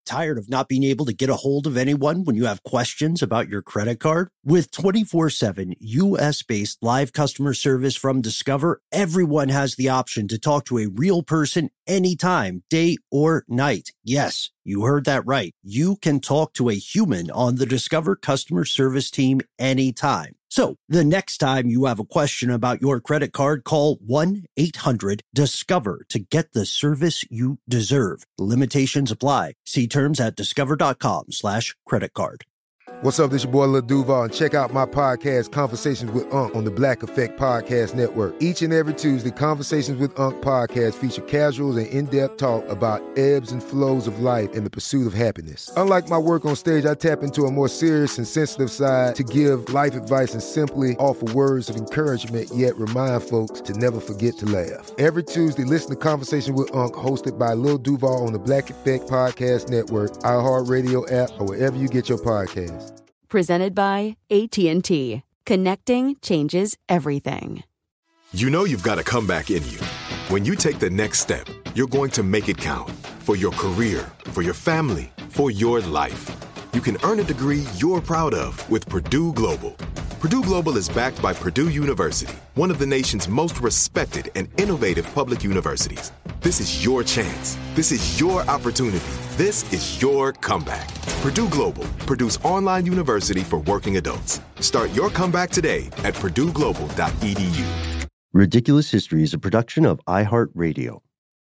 Tired of not being able to get a hold of anyone when you have questions about your credit card? With 24/7 U.S.-based live customer service from Discover, everyone has the option to talk to a real person anytime, day or night. Yes, you heard that right. You can talk to a human on the Discover customer service team anytime. So the next time you have a question about your credit card, call 1-800-DISCOVER to get the service you deserve. Limitations apply. See terms at discover.com/credit card. What's up, this your boy Lil Duval, and check out my podcast, Conversations with Unc, on the Black Effect Podcast Network. Each and every Tuesday, Conversations with Unc podcast feature casuals and in-depth talk about ebbs and flows of life and the pursuit of happiness. Unlike my work on stage, I tap into a more serious and sensitive side to give life advice and simply offer words of encouragement, yet remind folks to never forget to laugh. Every Tuesday, listen to Conversations with Unc, hosted by Lil Duval on the Black Effect Podcast Network, iHeartRadio app, or wherever you get your podcasts. Presented by AT&T. Connecting changes everything. You know you've got a comeback in you. When you take the next step, you're going to make it count. For your career, for your family, for your life. You can earn a degree you're proud of with Purdue Global. Purdue Global is backed by Purdue University, one of the nation's most respected and innovative public universities. This is your chance. This is your opportunity. This is your comeback. Purdue Global, Purdue's online university for working adults. Start your comeback today at purdueglobal.edu. Ridiculous History is a production of iHeartRadio.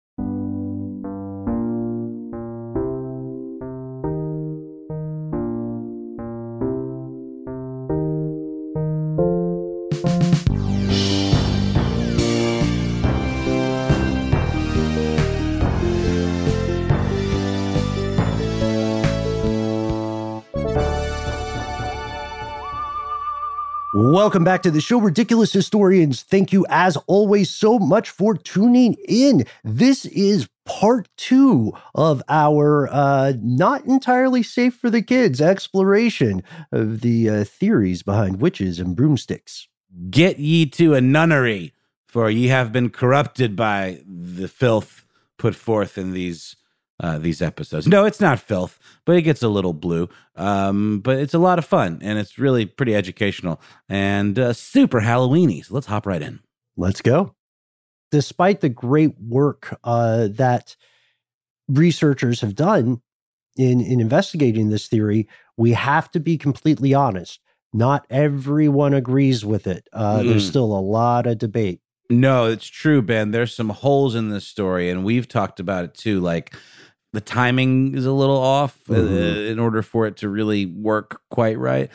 Welcome back to the show, Ridiculous Historians. Thank you, as always, so much for tuning in. This is part 2 of our not entirely safe for the kids exploration of the theories behind witches and broomsticks. Get ye to a nunnery, for ye have been corrupted by the filth put forth in these episodes. No, it's not filth, but it gets a little blue. But it's a lot of fun, and it's really pretty educational and super Halloween-y. So let's hop right in. Let's go. Despite the great work that researchers have done in investigating this theory, we have to be completely honest. Not everyone agrees with it. There's still a lot of debate. No, it's true, Ben. There's some holes in this story, and we've talked about it too. Like, the timing is a little off in order for it to really work quite right.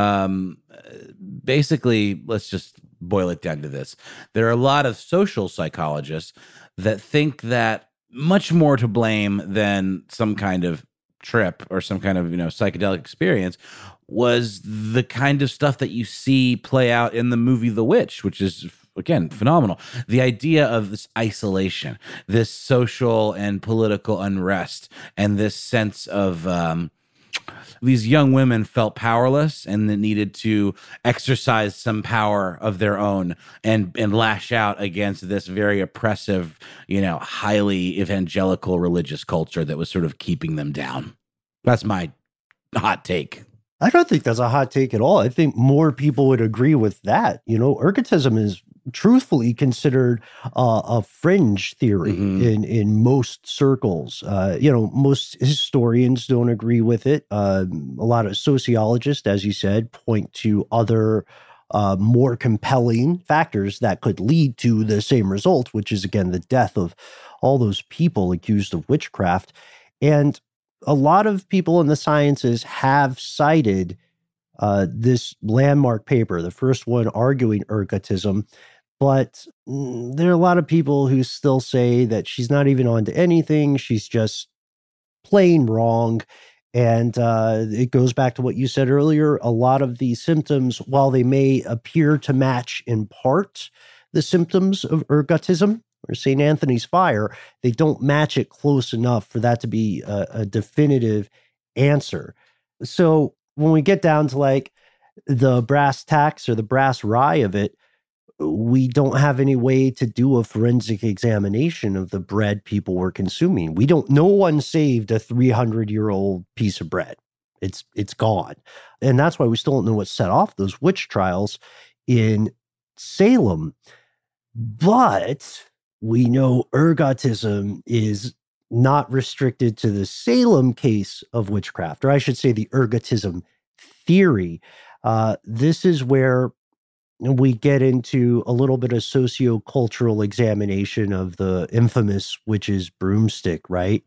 Basically, let's just boil it down to this. There are a lot of social psychologists that think that much more to blame than some kind of trip or some kind of, psychedelic experience was the kind of stuff that you see play out in the movie The Witch, which is, again, phenomenal. The idea of this isolation, this social and political unrest, and this sense of these young women felt powerless and they needed to exercise some power of their own and lash out against this very oppressive, highly evangelical religious culture that was sort of keeping them down. That's my hot take. I don't think that's a hot take at all. I think more people would agree with that. Ergotism is truthfully considered a fringe theory in most circles. Most historians don't agree with it. A lot of sociologists, as you said, point to other more compelling factors that could lead to the same result, which is, again, the death of all those people accused of witchcraft. And a lot of people in the sciences have cited this landmark paper, the first one arguing ergotism. But there are a lot of people who still say that she's not even onto anything. She's just plain wrong. And it goes back to what you said earlier. A lot of these symptoms, while they may appear to match in part the symptoms of ergotism or St. Anthony's fire, they don't match it close enough for that to be a definitive answer. So when we get down to like the brass tacks or the brass rye of it, we don't have any way to do a forensic examination of the bread people were consuming. No one saved a 300-year-old piece of bread. It's gone. And that's why we still don't know what set off those witch trials in Salem. But we know ergotism is not restricted to the Salem case of witchcraft, or I should say the ergotism theory. This is where we get into a little bit of sociocultural examination of the infamous witch's broomstick, right?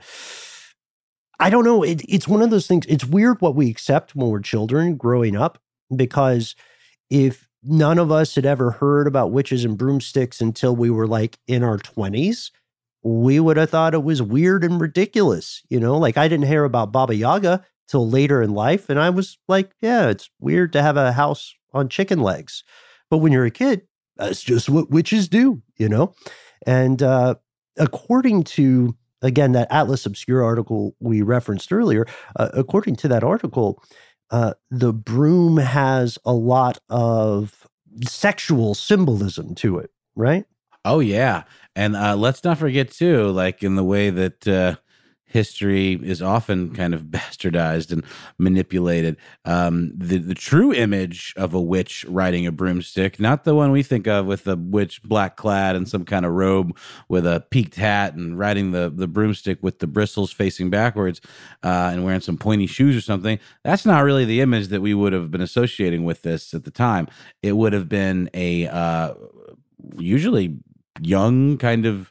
I don't know. It's one of those things. It's weird what we accept when we're children growing up, because if none of us had ever heard about witches and broomsticks until we were like in our 20s, we would have thought it was weird and ridiculous. Like I didn't hear about Baba Yaga till later in life. And I was like, yeah, it's weird to have a house on chicken legs. But when you're a kid, that's just what witches do, And according to, again, that Atlas Obscura article we referenced earlier, according to that article, the broom has a lot of sexual symbolism to it, right? Oh, yeah. And let's not forget, too, like in the way that history is often kind of bastardized and manipulated, the true image of a witch riding a broomstick, not the one we think of with the witch black clad in some kind of robe with a peaked hat and riding the broomstick with the bristles facing backwards and wearing some pointy shoes or something. That's not really the image that we would have been associating with this at the time. It would have been a usually young, kind of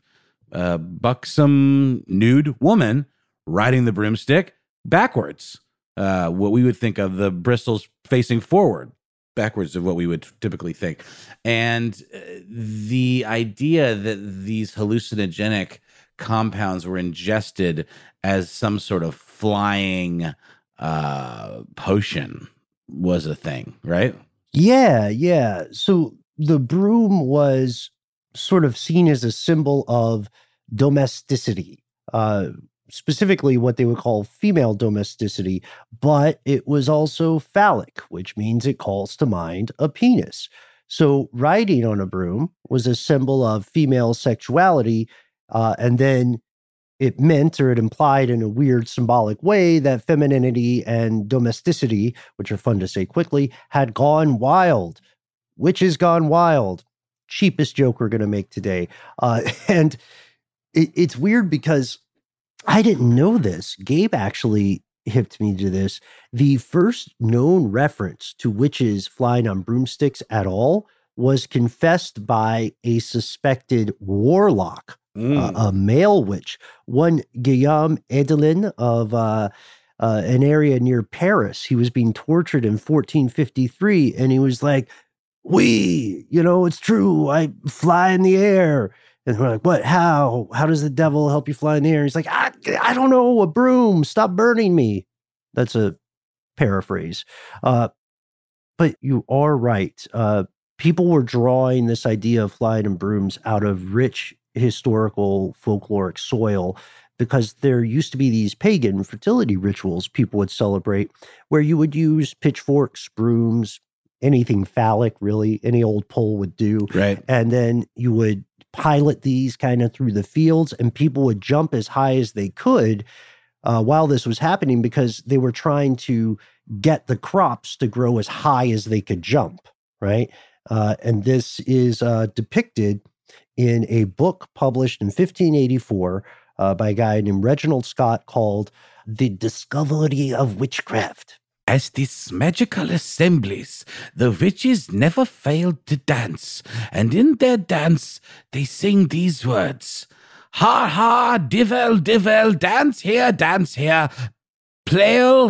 buxom, nude woman riding the broomstick backwards. What we would think of the bristles facing forward, backwards of what we would typically think. And the idea that these hallucinogenic compounds were ingested as some sort of flying potion was a thing, right? Yeah. So the broom was sort of seen as a symbol of domesticity, specifically what they would call female domesticity, but it was also phallic, which means it calls to mind a penis. So riding on a broom was a symbol of female sexuality, and then it meant, or it implied in a weird symbolic way, that femininity and domesticity, which are fun to say quickly, had gone wild. Witches gone wild. Cheapest joke we're going to make today. And it's weird because I didn't know this. Gabe actually hipped me to this. The first known reference to witches flying on broomsticks at all was confessed by a suspected warlock, a male witch. One Guillaume Edelin of an area near Paris. He was being tortured in 1453, and he was like, it's true, I fly in the air. And we're like, what? How does the devil help you fly in the air? And he's like, I don't know, a broom, stop burning me. That's a paraphrase. But you are right. People were drawing this idea of flying in brooms out of rich historical folkloric soil, because there used to be these pagan fertility rituals people would celebrate where you would use pitchforks, brooms, anything phallic, really, any old pole would do. Right. And then you would pilot these kind of through the fields, and people would jump as high as they could while this was happening, because they were trying to get the crops to grow as high as they could jump, right? And this is depicted in a book published in 1584 by a guy named Reginald Scott called The Discovery of Witchcraft. As these magical assemblies, the witches never failed to dance, and in their dance they sing these words: ha ha, divil, divil, dance here, plail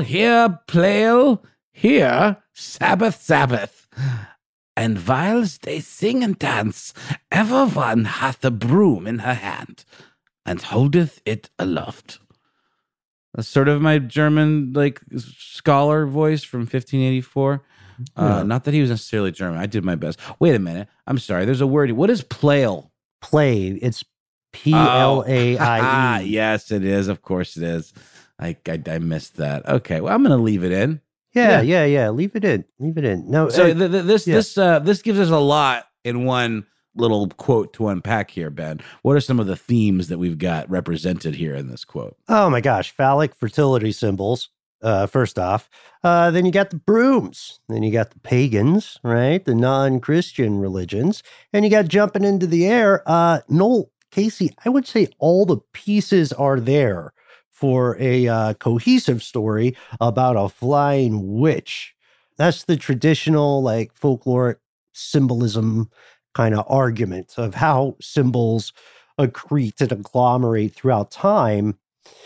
here, Sabbath, Sabbath. And whiles they sing and dance, ever one hath a broom in her hand, and holdeth it aloft. That's sort of my German, scholar voice from 1584. Not that he was necessarily German. I did my best. Wait a minute. I'm sorry. There's a word. What is plail? Play. It's Plaie. Yes, it is. Of course it is. I missed that. Okay. Well, I'm going to leave it in. Yeah. Leave it in. No. So this gives us a lot in one little quote to unpack here, Ben. What are some of the themes that we've got represented here in this quote? Oh my gosh, phallic fertility symbols. First off, then you got the brooms, then you got the pagans, right? The non-Christian religions, and you got jumping into the air. Noel, Casey, I would say all the pieces are there for a cohesive story about a flying witch. That's the traditional, like, folkloric symbolism kind of argument of how symbols accrete and agglomerate throughout time.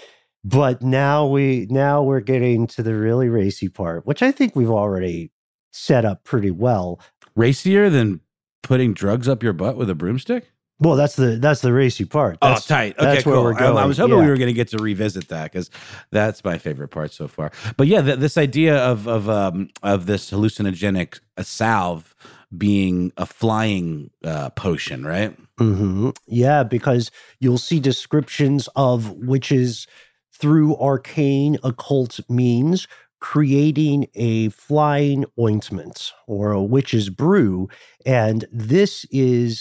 But now we're getting to the really racy part, which I think we've already set up pretty well. Racier than putting drugs up your butt with a broomstick? Well, that's the racy part. That's, tight. Okay, that's cool. where we're going. I was hoping we were going to get to revisit that because that's my favorite part so far. But yeah, this idea of this hallucinogenic salve being a flying potion, right? Mm-hmm. Yeah, because you'll see descriptions of witches through arcane occult means creating a flying ointment or a witch's brew. And this is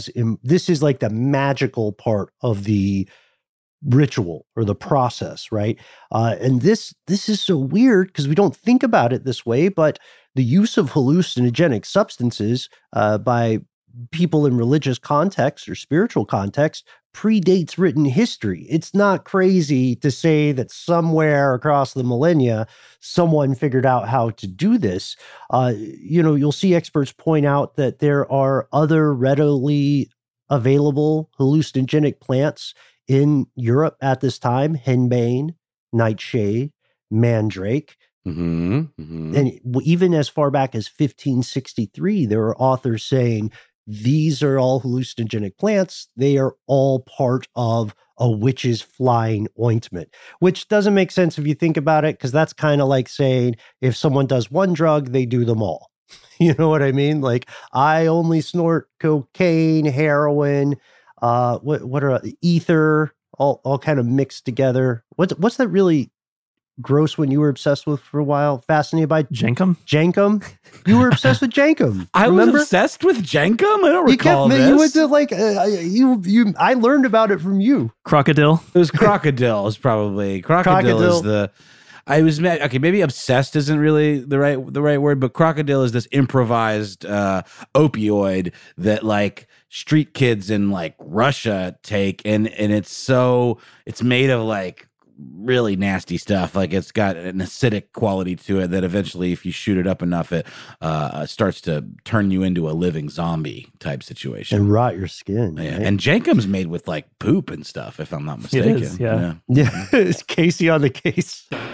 like the magical part of the ritual or the process, right? And this is so weird because we don't think about it this way, but the use of hallucinogenic substances by people in religious context or spiritual context predates written history. It's not crazy to say that somewhere across the millennia, someone figured out how to do this. You'll see experts point out that there are other readily available hallucinogenic plants in Europe at this time: henbane, nightshade, mandrake. Mm-hmm, mm-hmm. And even as far back as 1563, there are authors saying these are all hallucinogenic plants. They are all part of a witch's flying ointment, which doesn't make sense if you think about it, because that's kind of like saying if someone does one drug, they do them all. You know what I mean? Like, I only snort cocaine, heroin, what are ether, all kind of mixed together. What's that really gross one you were obsessed with for a while? Fascinated by Jenkum? Jenkum? You were obsessed with Jenkum. I was obsessed with Jenkum? I don't recall this. You went to like, I learned about it from you. Crocodile? It was crocodile is probably. Crocodile is the... maybe obsessed isn't really the right word, but crocodile is this improvised opioid that like street kids in like Russia take, and it's made of like really nasty stuff. Like, it's got an acidic quality to it that eventually, if you shoot it up enough, it starts to turn you into a living zombie type situation and rot your skin. Yeah. Right? And Jenkum's made with like poop and stuff, if I'm not mistaken. It is, yeah. It's Casey on the case. On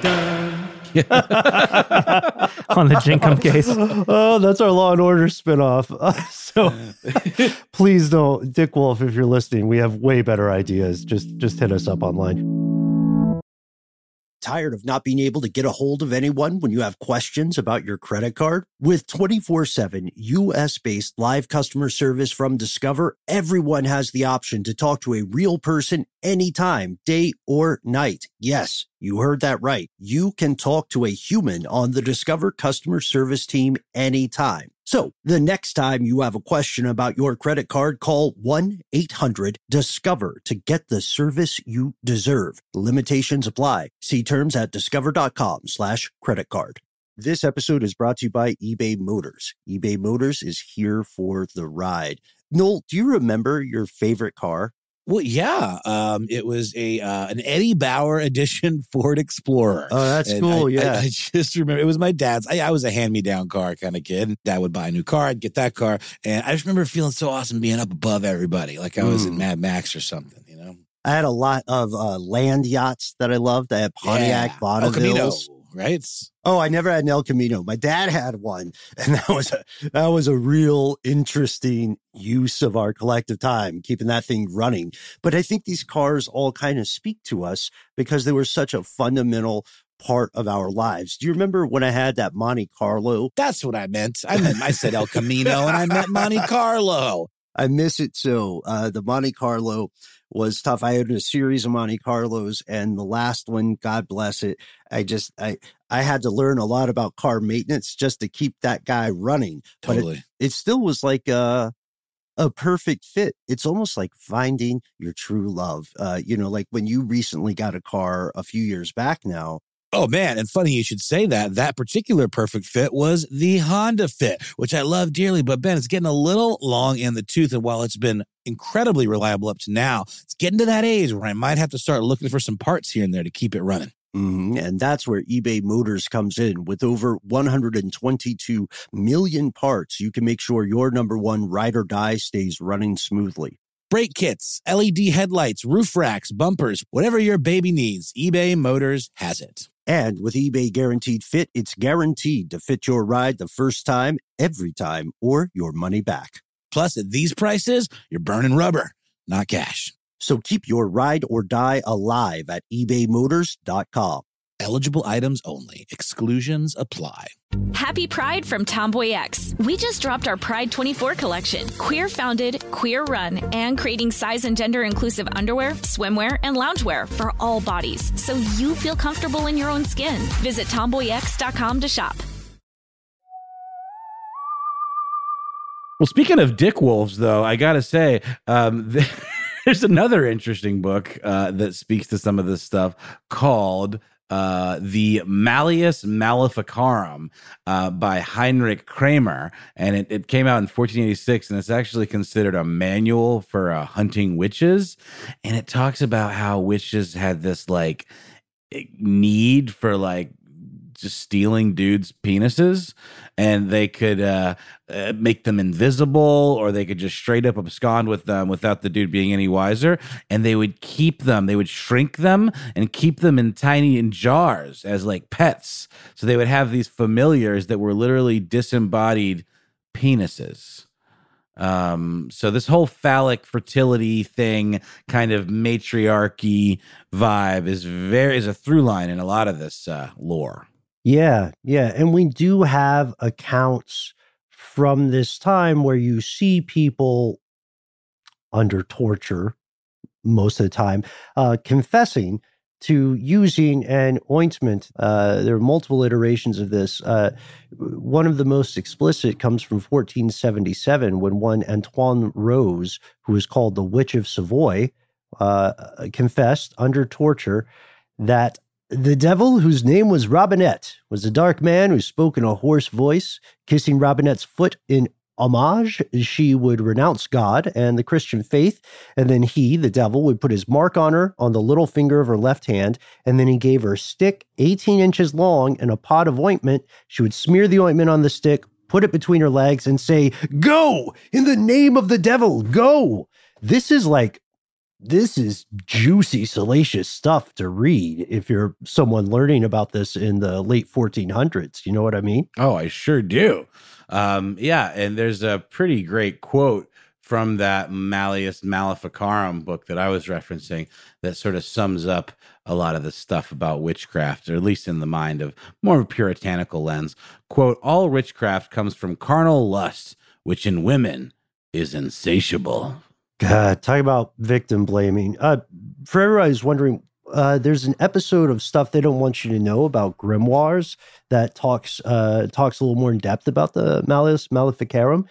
the Jenkum case. Oh, that's our Law and Order spinoff. So please don't, Dick Wolf, if you're listening, we have way better ideas. Just hit us up online. Tired of not being able to get a hold of anyone when you have questions about your credit card? With 24/7 U.S.-based live customer service from Discover, everyone has the option to talk to a real person anytime, day or night. Yes, you heard that right. You can talk to a human on the Discover customer service team anytime. So the next time you have a question about your credit card, call 1-800-DISCOVER to get the service you deserve. Limitations apply. See terms at discover.com/credit card. This episode is brought to you by eBay Motors. eBay Motors is here for the ride. Noel, do you remember your favorite car? Well, yeah. It was an Eddie Bauer edition Ford Explorer. Oh, that's cool. I just remember it was my dad's. I was a hand-me-down car kind of kid. Dad would buy a new car. I'd get that car. And I just remember feeling so awesome being up above everybody, like I was in Mad Max or something, you know? I had a lot of land yachts that I loved. I had Pontiac Bonnevilles. Right? Oh, I never had an El Camino. My dad had one, and that was a real interesting use of our collective time, keeping that thing running. But I think these cars all kind of speak to us because they were such a fundamental part of our lives. Do you remember when I had that Monte Carlo? That's what I meant. I said El Camino, and I meant Monte Carlo. I miss it so. The Monte Carlo was tough. I had a series of Monte Carlos, and the last one, God bless it, I had to learn a lot about car maintenance just to keep that guy running. Totally. But it still was like A perfect fit. It's almost like finding your true love. Like when you recently got a car a few years back now. Oh, man. And funny you should say that. That particular perfect fit was the Honda Fit, which I love dearly. But, Ben, it's getting a little long in the tooth. And while it's been incredibly reliable up to now, it's getting to that age where I might have to start looking for some parts here and there to keep it running. And that's where eBay Motors comes in. With over 122 million parts, you can make sure your number one ride or die stays running smoothly. Brake kits, LED headlights, roof racks, bumpers, whatever your baby needs, eBay Motors has it. And with eBay Guaranteed Fit, it's guaranteed to fit your ride the first time, every time, or your money back. Plus, at these prices, you're burning rubber, not cash. So keep your ride or die alive at ebaymotors.com. Eligible items only. Exclusions apply. Happy Pride from Tomboy X. We just dropped our Pride 24 collection. Queer founded, queer run, and creating size and gender inclusive underwear, swimwear, and loungewear for all bodies, so you feel comfortable in your own skin. Visit tomboyx.com to shop. Well, speaking of dick wolves, though, I gotta say, there's another interesting book that speaks to some of this stuff called The Malleus Maleficarum by Heinrich Kramer. And it came out in 1486, and it's actually considered a manual for hunting witches. And it talks about how witches had this like need for like just stealing dudes' penises, and they could make them invisible, or they could just straight up abscond with them without the dude being any wiser. And they would keep them, they would shrink them and keep them in jars as like pets. So they would have these familiars that were literally disembodied penises. So this whole phallic fertility thing, kind of matriarchy vibe is a through line in a lot of this lore. Yeah. And we do have accounts from this time where you see people under torture most of the time confessing to using an ointment. There are multiple iterations of this. One of the most explicit comes from 1477 when one Antoine Rose, who was called the Witch of Savoy, confessed under torture that the devil, whose name was Robinette, was a dark man who spoke in a hoarse voice. Kissing Robinette's foot in homage, she would renounce God and the Christian faith, and then he, the devil, would put his mark on her on the little finger of her left hand, and then he gave her a stick 18 inches long and a pot of ointment. She would smear the ointment on the stick, put it between her legs, and say, "Go! In the name of the devil, go!" This is juicy, salacious stuff to read if you're someone learning about this in the late 1400s. You know what I mean? Oh, I sure do. Yeah, and there's a pretty great quote from that Malleus Maleficarum book that I was referencing that sort of sums up a lot of the stuff about witchcraft, or at least in the mind of more of a puritanical lens. Quote, "All witchcraft comes from carnal lust, which in women is insatiable." God, talk about victim blaming. For everybody who's wondering, there's an episode of Stuff They Don't Want You to Know about grimoires that talks a little more in depth about the Malleus Maleficarum.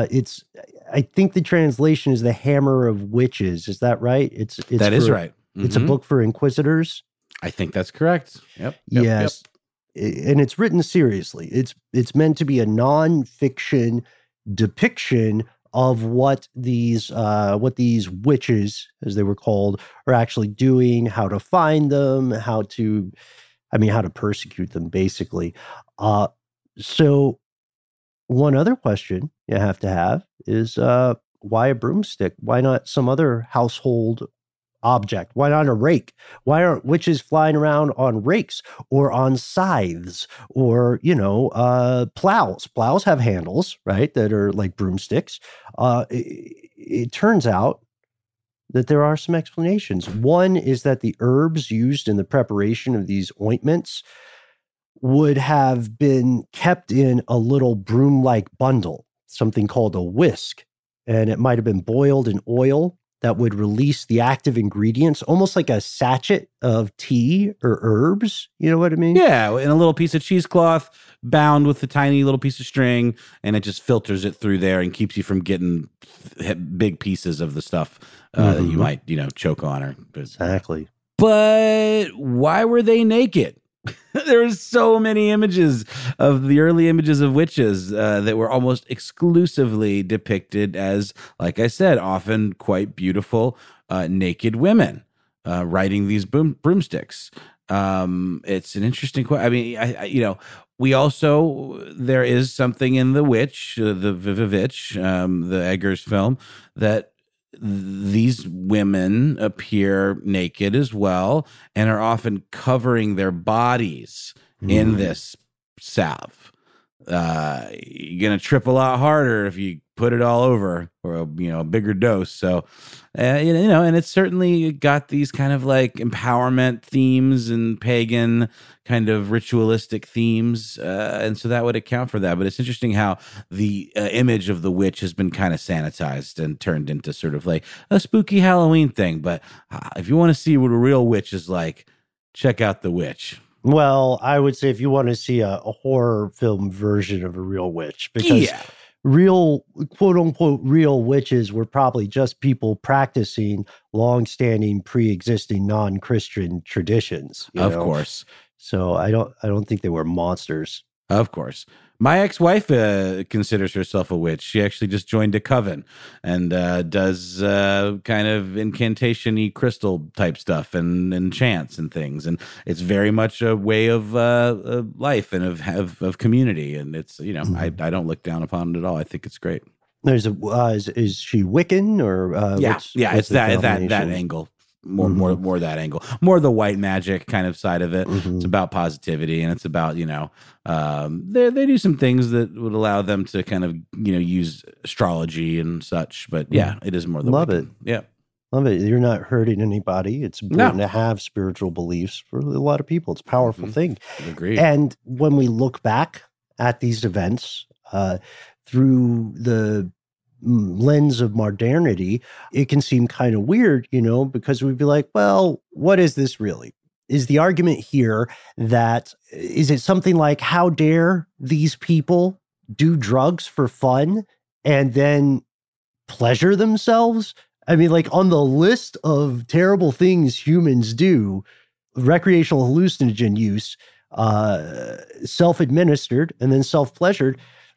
I think the translation is the Hammer of Witches. Is that right? That is right. Mm-hmm. It's a book for inquisitors. I think that's correct. Yep. Yes. And it's written seriously. It's meant to be a nonfiction depiction of what these witches, as they were called, are actually doing, how to find them, how to persecute them, basically. So one other question you have to have is, why a broomstick? Why not some other household object? Why not a rake? Why aren't witches flying around on rakes or on scythes or, plows? Plows have handles, right, that are like broomsticks. It turns out that there are some explanations. One is that the herbs used in the preparation of these ointments would have been kept in a little broom-like bundle, something called a whisk, and it might have been boiled in oil that would release the active ingredients, almost like a sachet of tea or herbs. You know what I mean? Yeah, in a little piece of cheesecloth bound with a tiny little piece of string, and it just filters it through there and keeps you from getting big pieces of the stuff that you might, choke on. Exactly. But why were they naked? There were so many images of the early images of witches that were almost exclusively depicted as, like I said, often quite beautiful naked women riding these broomsticks. It's an interesting question. I mean, we also, there is something in The Witch, the Vivitch, the Eggers film, that these women appear naked as well and are often covering their bodies in this salve. You're going to trip a lot harder if you put it all over, or a bigger dose. So, and it's certainly got these kind of like empowerment themes and pagan kind of ritualistic themes. And so that would account for that. But it's interesting how the image of the witch has been kind of sanitized and turned into sort of like a spooky Halloween thing. But if you want to see what a real witch is like, check out The Witch. Well, I would say if you want to see a horror film version of a real witch, because real, quote unquote, real witches were probably just people practicing longstanding, pre-existing non-Christian traditions. Of course. So I don't think they were monsters. Of course. My ex-wife considers herself a witch. She actually just joined a coven and does kind of incantation-y crystal type stuff and chants and things. And it's very much a way of life and of community. And it's, I don't look down upon it at all. I think it's great. There's is she Wiccan or it's that angle. More that angle, more the white magic kind of side of it. It's about positivity, and it's about they do some things that would allow them to kind of use astrology and such. But it is more the love Wiccan. it. Love it. You're not hurting anybody. It's important to have spiritual beliefs for a lot of people. It's a powerful thing. Agreed. And when we look back at these events through the lens of modernity, it can seem kind of weird, because we'd be like, well, what is this really? Is the argument here that, is it something like, how dare these people do drugs for fun and then pleasure themselves? I mean, like on the list of terrible things humans do, recreational hallucinogen use, self-administered and then self-pleasured,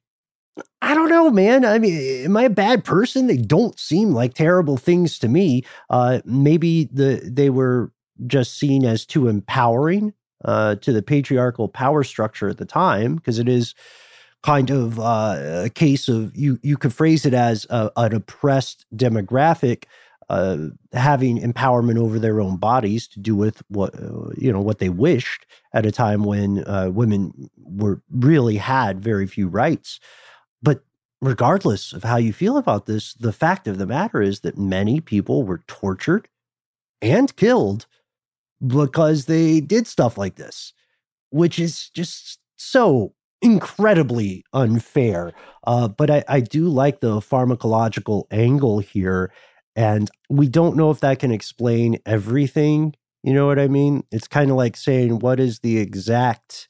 I don't know, man. I mean, am I a bad person? They don't seem like terrible things to me. Maybe they were just seen as too empowering to the patriarchal power structure at the time, because it is kind of a case of, you could phrase it as an oppressed demographic having empowerment over their own bodies to do with what they wished at a time when women really had very few rights. But regardless of how you feel about this, the fact of the matter is that many people were tortured and killed because they did stuff like this, which is just so incredibly unfair. But I do like the pharmacological angle here, and we don't know if that can explain everything. You know what I mean? It's kind of like saying, what is the exact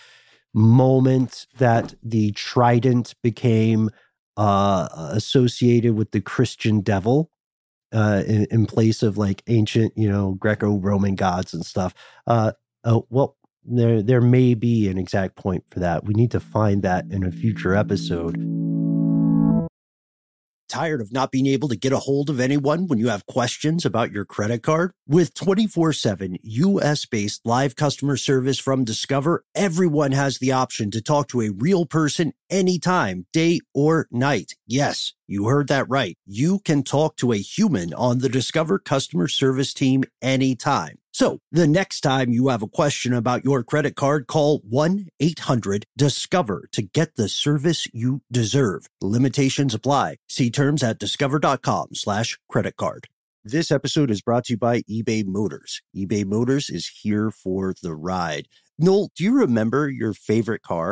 moment that the trident became associated with the Christian devil in place of like ancient, Greco-Roman gods and stuff. Well, there may be an exact point for that. We need to find that in a future episode. Tired of not being able to get a hold of anyone when you have questions about your credit card? With 24/7 U.S.-based live customer service from Discover, everyone has the option to talk to a real person anytime, day or night. Yes, you heard that right. You can talk to a human on the Discover customer service team anytime. So the next time you have a question about your credit card, call 1-800-DISCOVER to get the service you deserve. Limitations apply. See terms at discover.com/credit card. This episode is brought to you by eBay Motors. eBay Motors is here for the ride. Noel, do you remember your favorite car?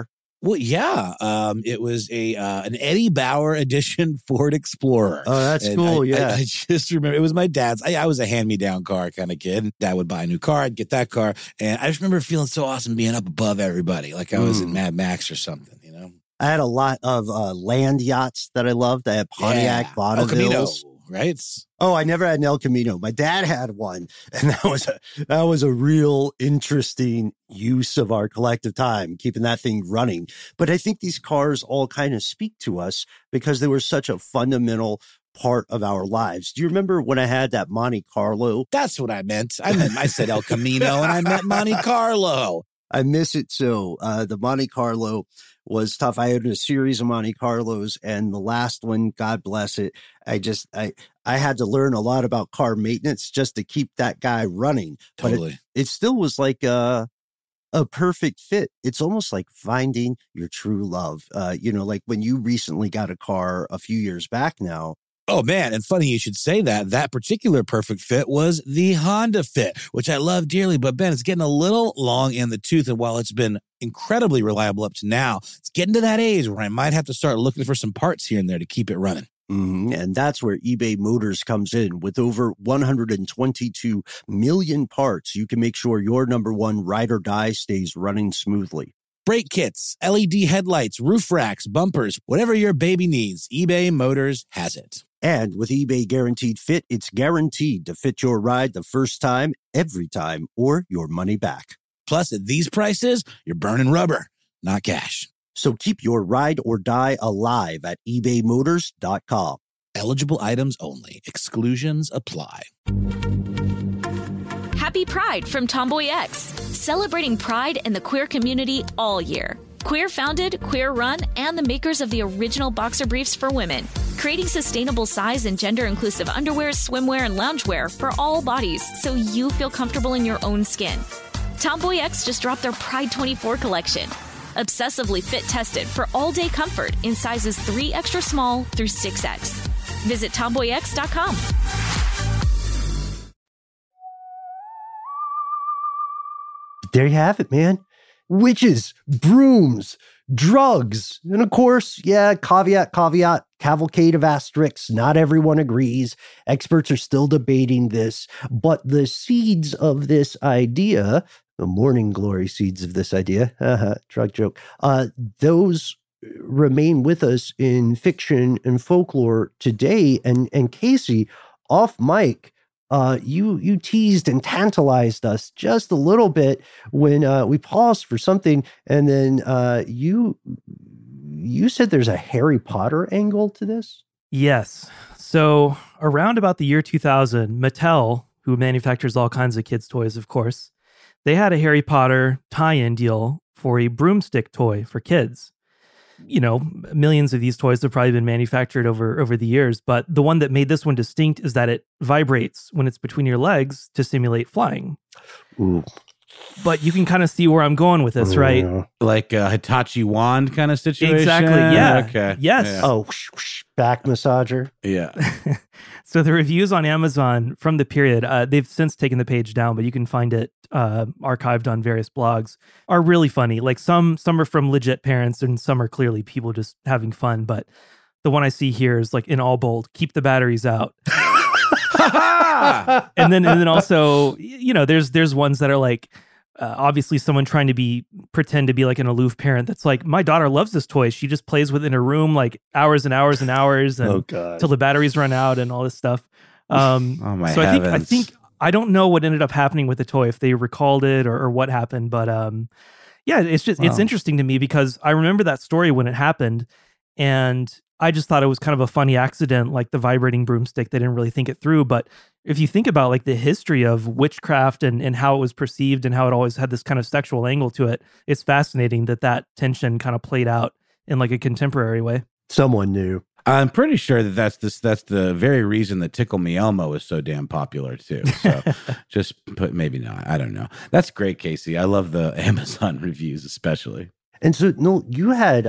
Well, yeah. It was an Eddie Bauer edition Ford Explorer. Oh, that's And cool. I just remember it was my dad's. I was a hand-me-down car kind of kid. Dad would buy a new car. I'd get that car. And I just remember feeling so awesome being up above everybody, like I was in Mad Max or something, you know? I had a lot of land yachts that I loved. I had Pontiac Bonnevilles. Right? Oh, I never had an El Camino. My dad had one, and that was a real interesting use of our collective time, keeping that thing running. But I think these cars all kind of speak to us because they were such a fundamental part of our lives. Do you remember when I had that Monte Carlo? That's what I meant. I said El Camino, and I meant Monte Carlo. I miss it so. The Monte Carlo was tough. I had a series of Monte Carlos, and the last one, God bless it, I had to learn a lot about car maintenance just to keep that guy running. Totally. But it still was like a perfect fit. It's almost like finding your true love. Like when you recently got a car a few years back now. Oh, man. And funny you should say that. That particular perfect fit was the Honda Fit, which I love dearly. But, Ben, it's getting a little long in the tooth. And while it's been incredibly reliable up to now, it's getting to that age where I might have to start looking for some parts here and there to keep it running. And that's where eBay Motors comes in. With over 122 million parts, you can make sure your number one ride or die stays running smoothly. Brake kits, LED headlights, roof racks, bumpers, whatever your baby needs, eBay Motors has it. And with eBay Guaranteed Fit, it's guaranteed to fit your ride the first time, every time, or your money back. Plus, at these prices, you're burning rubber, not cash. So keep your ride or die alive at ebaymotors.com. Eligible items only. Exclusions apply. Happy Pride from Tomboy X, celebrating pride and the queer community all year. Queer founded, queer run, and the makers of the original boxer briefs for women, creating sustainable size and gender inclusive underwear, swimwear, and loungewear for all bodies so you feel comfortable in your own skin. Tomboy X just dropped their Pride 24 collection, obsessively fit tested for all day comfort in sizes 3 extra small through 6X. Visit tomboyx.com. There you have it, man. Witches, brooms, drugs. And of course, caveat, cavalcade of asterisks. Not everyone agrees. Experts are still debating this. But the seeds of this idea, the morning glory seeds of this idea, drug joke, those remain with us in fiction and folklore today. And Casey, off mic, you teased and tantalized us just a little bit when we paused for something, and then you said there's a Harry Potter angle to this? Yes. So around about the year 2000, Mattel, who manufactures all kinds of kids' toys, of course, they had a Harry Potter tie-in deal for a broomstick toy for kids. You know, millions of these toys have probably been manufactured over the years, but the one that made this one distinct is that it vibrates when it's between your legs to simulate flying. Ooh. But you can kind of see where I'm going with this, right? Like a Hitachi wand kind of situation? Exactly, yeah. Okay. Yes. Yeah. Oh, back massager. Yeah. So the reviews on Amazon from the period, they've since taken the page down, but you can find it archived on various blogs, are really funny. Like some are from legit parents and some are clearly people just having fun. But the one I see here is like in all bold, keep the batteries out. and then also, you know, there's ones that are like, obviously someone trying to pretend to be like an aloof parent that's like, my daughter loves this toy. She just plays with it in her room like hours and hours and hours and till the batteries run out and all this stuff. Oh my so heavens. I don't know what ended up happening with the toy, if they recalled it or what happened, but yeah, it's interesting to me because I remember that story when it happened and I just thought it was kind of a funny accident, like the vibrating broomstick. They didn't really think it through. But if you think about like the history of witchcraft and how it was perceived and how it always had this kind of sexual angle to it, it's fascinating that tension kind of played out in like a contemporary way. Someone knew. I'm pretty sure that's the very reason that Tickle Me Elmo is so damn popular too. So maybe not. I don't know. That's great, Casey. I love the Amazon reviews especially. And so, no, you had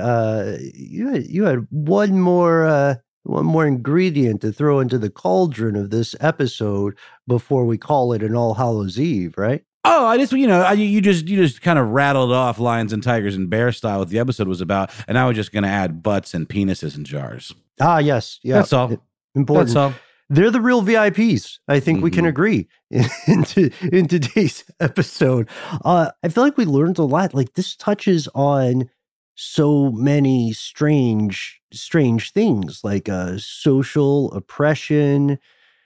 one more ingredient to throw into the cauldron of this episode before we call it an All Hallows Eve, right? Oh, I just, you just kind of rattled off lions and tigers and bear style what the episode was about, and I was just going to add butts and penises in jars. Ah, yes. Yeah. That's all. Important. That's all. They're the real VIPs. I think we can agree in today's episode. I feel like we learned a lot. Like, this touches on so many strange things, like social oppression,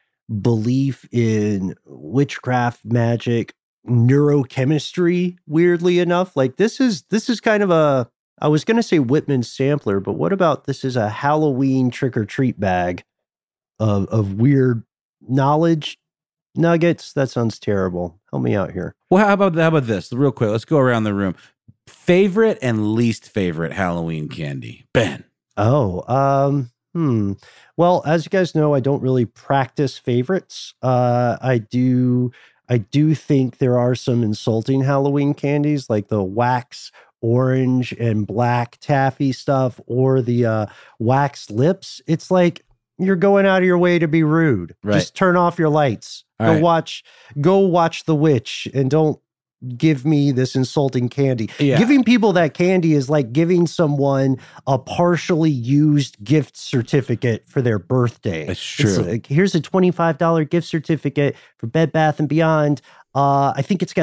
belief in witchcraft, magic, neurochemistry, weirdly enough. Like, this is kind of I was going to say Whitman sampler, but what about this is a Halloween trick-or-treat bag of weird knowledge nuggets? That sounds terrible. Help me out here. Well, how about this? Real quick, let's go around the room. Favorite and least favorite Halloween candy? Ben. Oh, well, as you guys know, I don't really practice favorites. I do think there are some insulting Halloween candies, like the wax orange and black taffy stuff, or the wax lips. It's like, you're going out of your way to be rude. Right. Just turn off your lights. Go watch The Witch, and don't give me this insulting candy. Yeah. Giving people that candy is like giving someone a partially used gift certificate for their birthday. That's true. It's like, here's a $25 gift certificate for Bed Bath & Beyond. I think it's got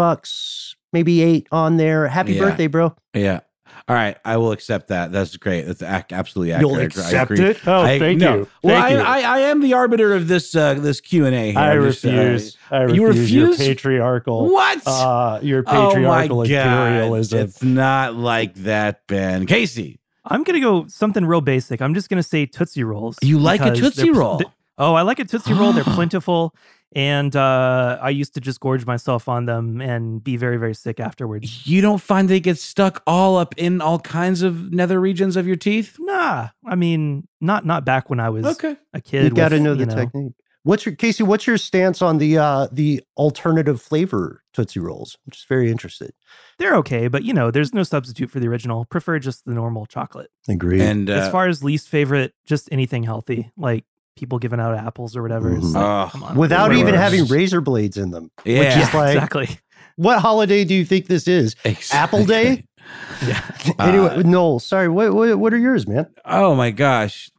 $7, maybe $8 on there. Happy birthday, bro. Yeah. All right, I will accept that. That's great. That's absolutely accurate. You'll accept it? Oh, thank you. Well, Thank you. I am the arbiter of this Q&A here. I refuse. You refuse? Your patriarchal. What? Your patriarchal oh my imperialism. God. It's not like that, Ben. Casey. I'm going to go something real basic. I'm just going to say Tootsie Rolls. You like a Tootsie Roll? I like a Tootsie Roll. They're plentiful. And I used to just gorge myself on them and be very, very sick afterwards. You don't find they get stuck all up in all kinds of nether regions of your teeth? Nah. I mean, not back when I was a kid. You got to know the technique. Casey, what's your stance on the alternative flavor Tootsie Rolls? I'm just very interested. They're okay, but there's no substitute for the original. Prefer just the normal chocolate. Agreed. And as far as least favorite, just anything healthy, like people giving out apples or whatever. It's like, come on. Without even having razor blades in them. Yeah, which is like, exactly. What holiday do you think this is? Exactly. Apple Day? Yeah. Anyway, Noel, sorry. What are yours, man? Oh my gosh.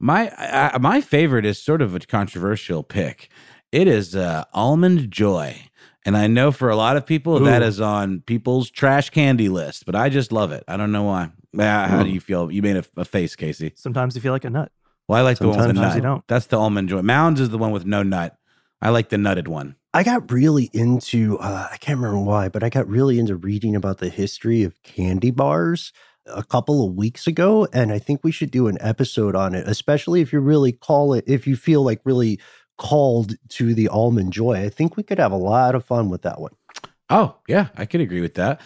My favorite is sort of a controversial pick. It is Almond Joy. And I know for a lot of people that is on people's trash candy list, but I just love it. I don't know why. How do you feel? You made a face, Casey. Sometimes you feel like a nut. Well, I like the one with the Sometimes nut. you don't. That's the Almond Joy. Mounds is the one with no nut. I like the nutted one. I got really into, I can't remember why, but I got really into reading about the history of candy bars a couple of weeks ago. And I think we should do an episode on it, especially if you feel like really called to the Almond Joy. I think we could have a lot of fun with that one. Oh, yeah, I could agree with that.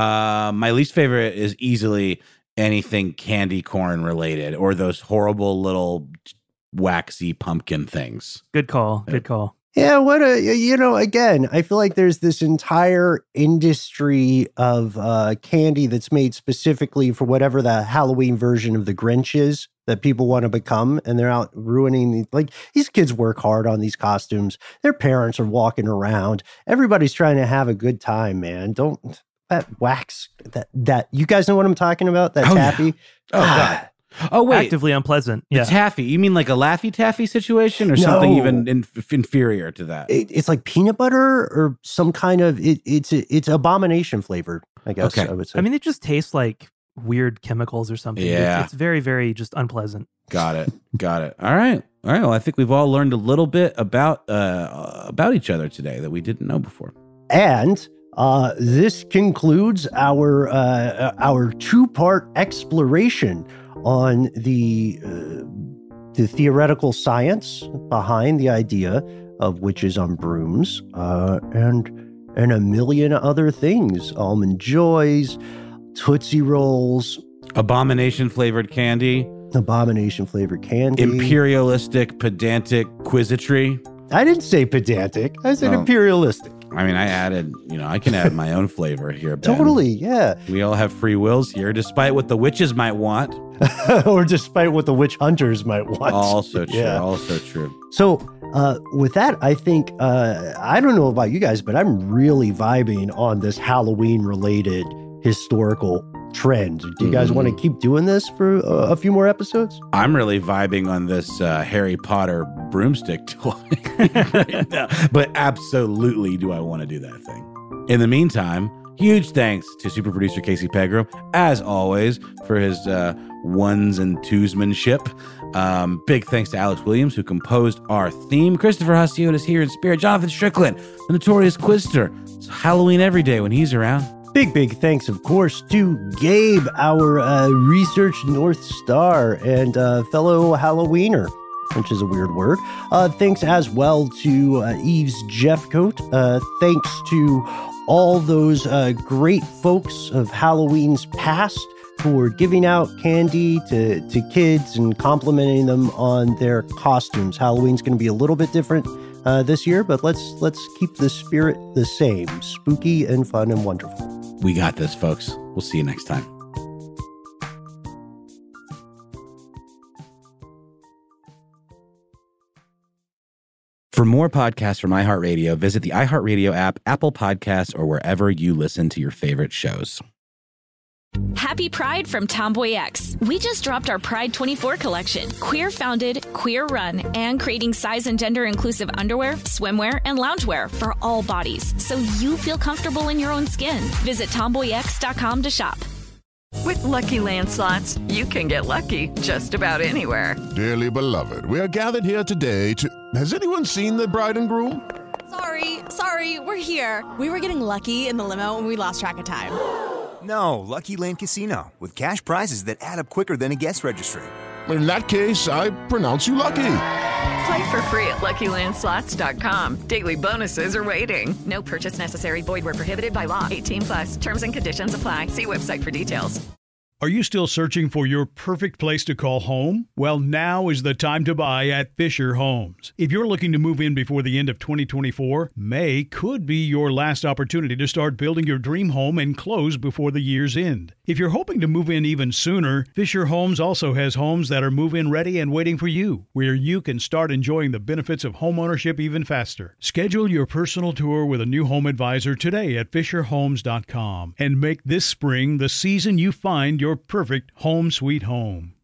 My least favorite is easily anything candy corn related or those horrible little waxy pumpkin things. Good call. Good call. Yeah, again, I feel like there's this entire industry of candy that's made specifically for whatever the Halloween version of the Grinch is that people want to become, and they're out ruining these kids work hard on these costumes. Their parents are walking around. Everybody's trying to have a good time, man. Don't that wax that you guys know what I'm talking about? That taffy? Yeah. Oh God. Oh, wait. Actively unpleasant. The taffy. You mean like a Laffy Taffy situation or something even inferior to that? It's like peanut butter or some kind of, it's abomination flavored, I guess I would say. I mean, it just tastes like weird chemicals or something. Yeah. It's very, very just unpleasant. Got it. All right. Well, I think we've all learned a little bit about each other today that we didn't know before. And this concludes our two-part exploration on the theoretical science behind the idea of witches on brooms, and a million other things. Almond Joys, Tootsie Rolls, abomination flavored candy, imperialistic, pedantic quizzetry. I didn't say pedantic. I said imperialistic. I mean, I added, I can add my own flavor here, Ben. Totally, yeah. We all have free wills here, despite what the witches might want. Or despite what the witch hunters might want. Also true, Yeah. also true. So With that, I think, I don't know about you guys, but I'm really vibing on this Halloween-related historical trend. Do you guys want to keep doing this for a few more episodes? I'm really vibing on this Harry Potter broomstick toy right now, but absolutely do I want to do that thing. In the meantime, huge thanks to super producer Casey Pegram, as always, for his ones and twosmanship. Big thanks to Alex Williams, who composed our theme. Christopher Hasiotis is here in spirit. Jonathan Strickland, the notorious Quizster. It's Halloween every day when he's around. Big thanks, of course, to Gabe, our research North Star and fellow Halloweener, which is a weird word. Thanks as well to Eves Jeffcoat. Thanks to all those great folks of Halloween's past for giving out candy to kids and complimenting them on their costumes. Halloween's going to be a little bit different this year, but let's keep the spirit the same. Spooky and fun and wonderful. We got this, folks. We'll see you next time. For more podcasts from iHeartRadio, visit the iHeartRadio app, Apple Podcasts, or wherever you listen to your favorite shows. Happy Pride from Tomboy X. We just dropped our Pride 24 collection. Queer founded, queer run, and creating size and gender inclusive underwear, swimwear, and loungewear for all bodies, so you feel comfortable in your own skin. Visit tomboyx.com to shop. With Lucky Land Slots, you can get lucky just about anywhere. Dearly beloved, we are gathered here today to... Has anyone seen the bride and groom? Sorry, we're here. We were getting lucky in the limo and we lost track of time. No, Lucky Land Casino, with cash prizes that add up quicker than a guest registry. In that case, I pronounce you lucky. Play for free at LuckyLandSlots.com. Daily bonuses are waiting. No purchase necessary. Void where prohibited by law. 18+. Terms and conditions apply. See website for details. Are you still searching for your perfect place to call home? Well, now is the time to buy at Fisher Homes. If you're looking to move in before the end of 2024, May could be your last opportunity to start building your dream home and close before the year's end. If you're hoping to move in even sooner, Fisher Homes also has homes that are move-in ready and waiting for you, where you can start enjoying the benefits of homeownership even faster. Schedule your personal tour with a new home advisor today at FisherHomes.com and make this spring the season you find your perfect home sweet home.